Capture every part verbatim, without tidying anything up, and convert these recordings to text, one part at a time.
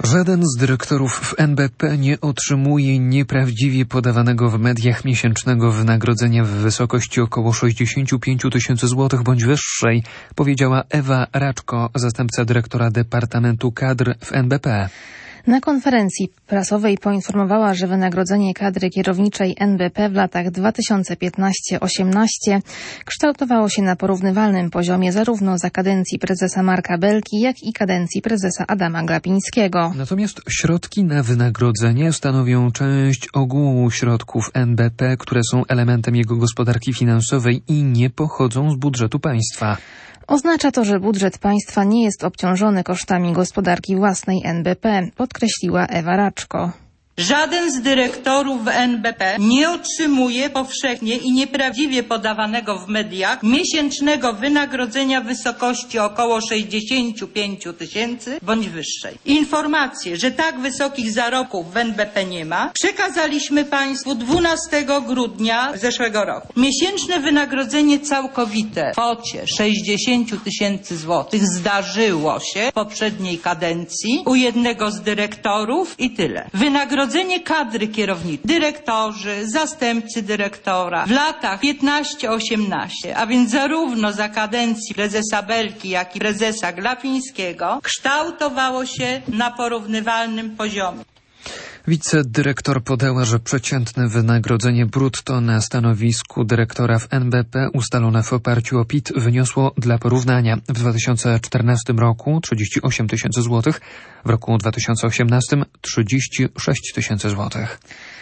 Żaden z dyrektorów w N B P nie otrzymuje nieprawdziwie podawanego w mediach miesięcznego wynagrodzenia w wysokości około sześćdziesiąt pięć tysięcy złotych bądź wyższej, powiedziała Ewa Raczko, zastępca dyrektora Departamentu Kadr w N B P. Na konferencji prasowej poinformowała, że wynagrodzenie kadry kierowniczej N B P w latach dwa tysiące piętnasty do osiemnastego kształtowało się na porównywalnym poziomie zarówno za kadencji prezesa Marka Belki, jak i kadencji prezesa Adama Glapińskiego. Natomiast środki na wynagrodzenie stanowią część ogółu środków N B P, które są elementem jego gospodarki finansowej i nie pochodzą z budżetu państwa. Oznacza to, że budżet państwa nie jest obciążony kosztami gospodarki własnej N B P, podkreśliła Ewa Raczko. Żaden z dyrektorów w N B P nie otrzymuje powszechnie i nieprawdziwie podawanego w mediach miesięcznego wynagrodzenia w wysokości około sześćdziesiąt pięć tysięcy bądź wyższej. Informacje, że tak wysokich zarobków w N B P nie ma, przekazaliśmy Państwu dwunastego grudnia zeszłego roku. Miesięczne wynagrodzenie całkowite w kwocie sześćdziesiąt tysięcy złotych zdarzyło się w poprzedniej kadencji u jednego z dyrektorów i tyle. Wynagrodzenie Wynagrodzenie kadry kierowniczej, dyrektorzy, zastępcy dyrektora w latach piętnaście osiemnaście, a więc zarówno za kadencji prezesa Belki, jak i prezesa Glapińskiego, kształtowało się na porównywalnym poziomie. Wicedyrektor podała, że przeciętne wynagrodzenie brutto na stanowisku dyrektora w N B P ustalone w oparciu o P I T wyniosło dla porównania w dwa tysiące czternastym roku trzydzieści osiem tysięcy złotych, w roku dwa tysiące osiemnastym trzydzieści sześć tysięcy złotych.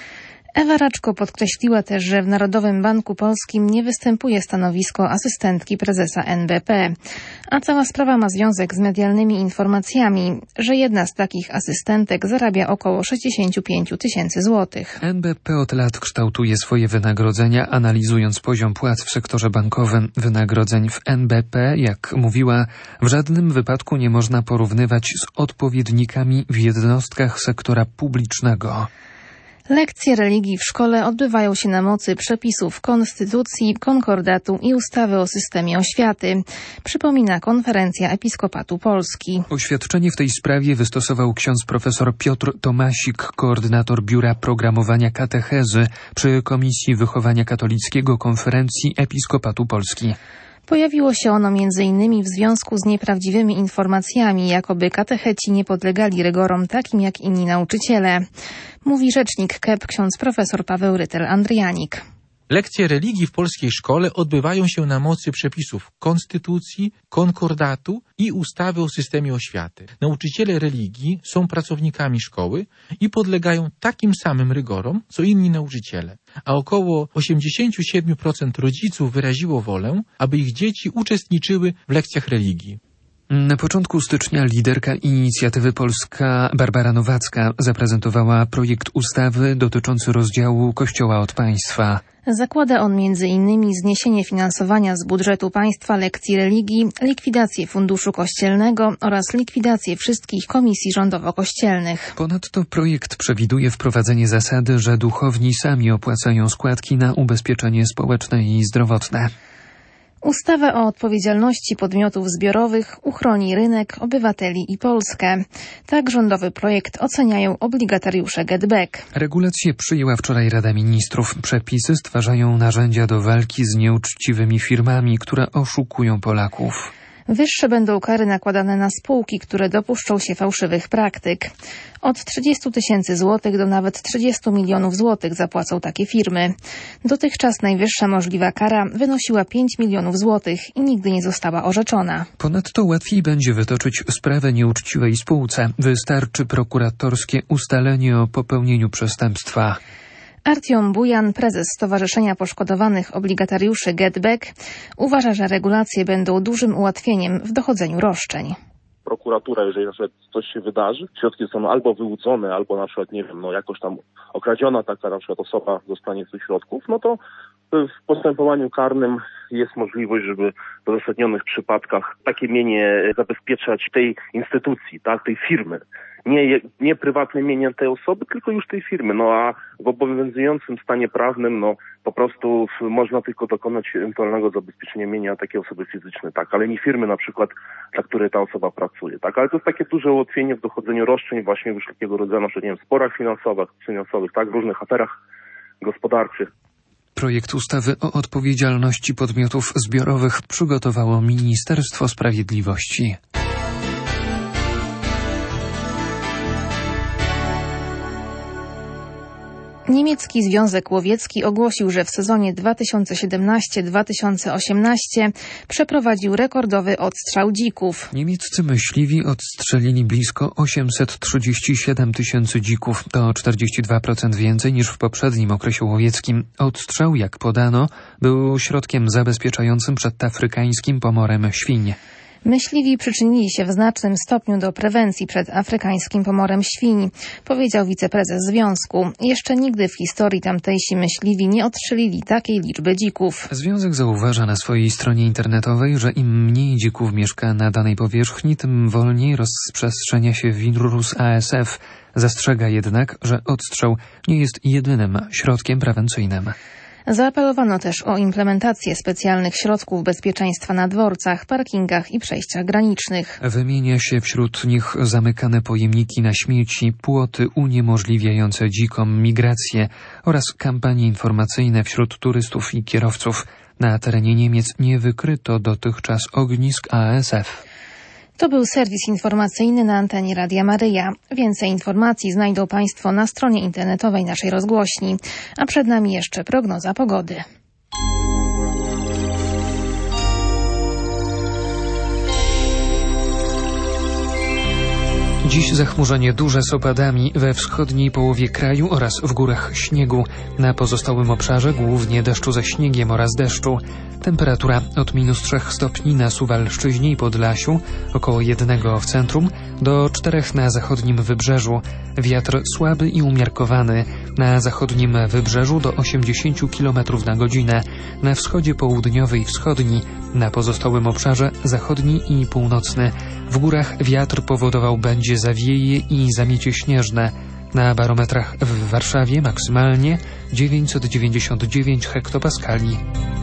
Ewa Raczko podkreśliła też, że w Narodowym Banku Polskim nie występuje stanowisko asystentki prezesa N B P, a cała sprawa ma związek z medialnymi informacjami, że jedna z takich asystentek zarabia około sześćdziesiąt pięć tysięcy złotych. N B P od lat kształtuje swoje wynagrodzenia, analizując poziom płac w sektorze bankowym. Wynagrodzeń w N B P, jak mówiła, w żadnym wypadku nie można porównywać z odpowiednikami w jednostkach sektora publicznego. Lekcje religii w szkole odbywają się na mocy przepisów Konstytucji, Konkordatu i ustawy o systemie oświaty, przypomina Konferencja Episkopatu Polski. Oświadczenie w tej sprawie wystosował ksiądz profesor Piotr Tomasik, koordynator Biura Programowania Katechezy przy Komisji Wychowania Katolickiego Konferencji Episkopatu Polski. Pojawiło się ono między innymi w związku z nieprawdziwymi informacjami, jakoby katecheci nie podlegali rygorom takim jak inni nauczyciele. Mówi rzecznik K E P ksiądz profesor Paweł Rytel-Andrianik. Lekcje religii w polskiej szkole odbywają się na mocy przepisów Konstytucji, Konkordatu i ustawy o systemie oświaty. Nauczyciele religii są pracownikami szkoły i podlegają takim samym rygorom, co inni nauczyciele. A około osiemdziesiąt siedem procent rodziców wyraziło wolę, aby ich dzieci uczestniczyły w lekcjach religii. Na początku stycznia liderka inicjatywy Polska Barbara Nowacka zaprezentowała projekt ustawy dotyczący rozdziału Kościoła od państwa. Zakłada on między innymi zniesienie finansowania z budżetu państwa lekcji religii, likwidację funduszu kościelnego oraz likwidację wszystkich komisji rządowo-kościelnych. Ponadto projekt przewiduje wprowadzenie zasady, że duchowni sami opłacają składki na ubezpieczenie społeczne i zdrowotne. Ustawa o odpowiedzialności podmiotów zbiorowych uchroni rynek, obywateli i Polskę. Tak rządowy projekt oceniają obligatariusze GetBack. Regulację przyjęła wczoraj Rada Ministrów. Przepisy stwarzają narzędzia do walki z nieuczciwymi firmami, które oszukują Polaków. Wyższe będą kary nakładane na spółki, które dopuszczą się fałszywych praktyk. Od trzydziestu tysięcy złotych do nawet trzydziestu milionów złotych zapłacą takie firmy. Dotychczas najwyższa możliwa kara wynosiła pięć milionów złotych i nigdy nie została orzeczona. Ponadto łatwiej będzie wytoczyć sprawę nieuczciwej spółce. Wystarczy prokuratorskie ustalenie o popełnieniu przestępstwa. Artiom Bujan, prezes Stowarzyszenia Poszkodowanych Obligatariuszy GetBack, uważa, że regulacje będą dużym ułatwieniem w dochodzeniu roszczeń. Prokuratura, jeżeli na przykład coś się wydarzy, środki są albo wyłudzone, albo na przykład, nie wiem, no jakoś tam okradziona taka na przykład osoba dostanie tych środków, no to w postępowaniu karnym jest możliwość, żeby w uzasadnionych przypadkach takie mienie zabezpieczać tej instytucji, tak, tej firmy. Nie, nie prywatne mienie tej osoby, tylko już tej firmy. No a w obowiązującym stanie prawnym, no po prostu można tylko dokonać ewentualnego zabezpieczenia mienia takiej osoby fizycznej, tak, ale nie firmy na przykład, dla której ta osoba pracuje, tak. Ale to jest takie duże ułatwienie w dochodzeniu roszczeń właśnie już takiego rodzaju, na przykład, nie wiem, sporach finansowych, finansowych, tak, w różnych aferach gospodarczych. Projekt ustawy o odpowiedzialności podmiotów zbiorowych przygotowało Ministerstwo Sprawiedliwości. Niemiecki Związek Łowiecki ogłosił, że w sezonie dwa tysiące siedemnastym dwa tysiące osiemnastym przeprowadził rekordowy odstrzał dzików. Niemieccy myśliwi odstrzelili blisko osiemset trzydzieści siedem tysięcy dzików. To czterdzieści dwa procent więcej niż w poprzednim okresie łowieckim. Odstrzał, jak podano, był środkiem zabezpieczającym przed afrykańskim pomorem świń. Myśliwi przyczynili się w znacznym stopniu do prewencji przed afrykańskim pomorem świń, powiedział wiceprezes związku. Jeszcze nigdy w historii tamtejsi myśliwi nie odstrzelili takiej liczby dzików. Związek zauważa na swojej stronie internetowej, że im mniej dzików mieszka na danej powierzchni, tym wolniej rozprzestrzenia się wirus A S F. Zastrzega jednak, że odstrzał nie jest jedynym środkiem prewencyjnym. Zaapelowano też o implementację specjalnych środków bezpieczeństwa na dworcach, parkingach i przejściach granicznych. Wymienia się wśród nich zamykane pojemniki na śmieci, płoty uniemożliwiające dzikom migrację oraz kampanie informacyjne wśród turystów i kierowców. Na terenie Niemiec nie wykryto dotychczas ognisk A S F. To był serwis informacyjny na antenie Radia Maryja. Więcej informacji znajdą Państwo na stronie internetowej naszej rozgłośni. A przed nami jeszcze prognoza pogody. Dziś zachmurzenie duże z opadami we wschodniej połowie kraju oraz w górach śniegu. Na pozostałym obszarze głównie deszczu ze śniegiem oraz deszczu. Temperatura od minus trzech stopni na Suwalszczyźnie i Podlasiu, około jednego w centrum, do czterech na zachodnim wybrzeżu. Wiatr słaby i umiarkowany. Na zachodnim wybrzeżu do osiemdziesiąt kilometrów na godzinę. Na wschodzie południowy i wschodni. Na pozostałym obszarze zachodni i północny. W górach wiatr powodował będzie zawieje i zamiecie śnieżne. Na barometrach w Warszawie maksymalnie dziewięćset dziewięćdziesiąt dziewięć hektopaskali.